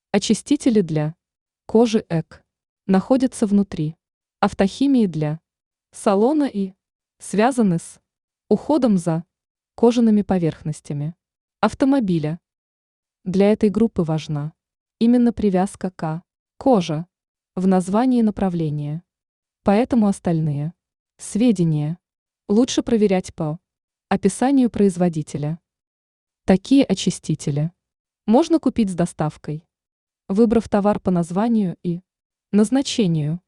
Очистители для кожи ЭК находятся внутри автохимии для салона и связаны с уходом за кожаными поверхностями автомобиля. Для этой группы важна именно привязка к коже в названии направления. Поэтому остальные сведения лучше проверять по описанию производителя. Такие очистители можно купить с доставкой, выбрав товар по названию и назначению.